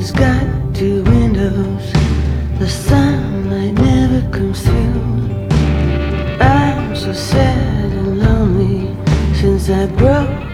has got two windows. The sunlight never comes through. I'm so sad and lonely since I broke